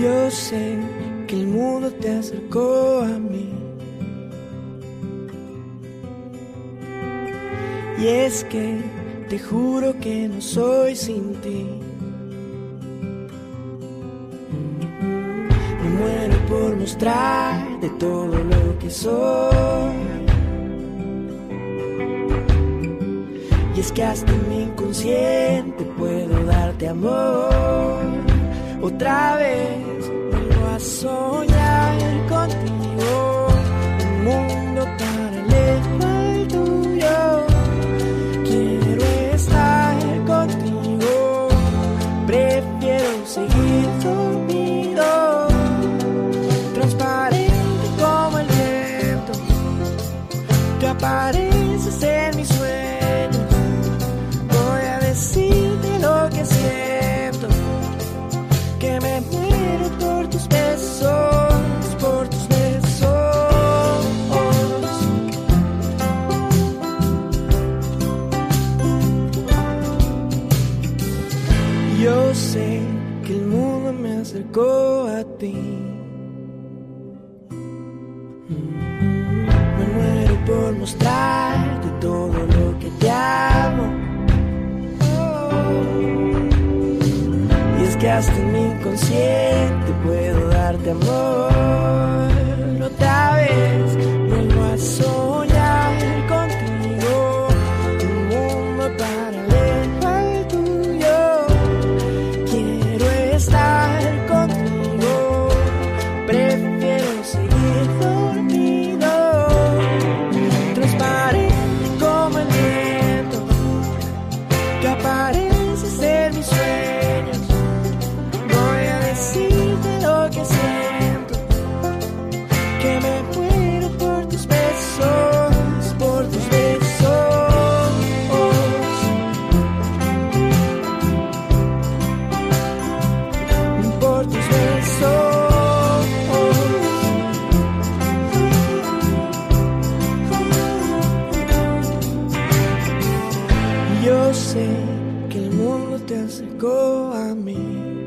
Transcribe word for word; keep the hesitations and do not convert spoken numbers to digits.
Yo sé que el mundo te acercó a mí. Y es que te juro que no soy sin ti. Me muero por mostrar de todo lo que soy. Y es que hasta en mi inconsciente puedo darte amor. Otra vez vuelvo a soñar contigo, un mundo paralelo al tuyo. Quiero estar contigo, prefiero seguir dormido, transparente como el viento. Te apareces en mis sueños, voy a decirte lo que siento, que me muero por tus besos, por tus besos. Yo sé que el mundo me acercó a ti. Me muero por mostrarte todo lo que te amo. Que hasta en mi inconsciente puedo darte amor. Otra vez vuelvo a soñar contigo, un mundo paralelo al tuyo. Quiero estar contigo, prefiero seguir dormido, transparente como el viento, que apareces en mis sueños. Decirte lo que siento, que me muero por tus besos, por tus besos. Por tus besos. Yo sé que el mundo te acercó a mí.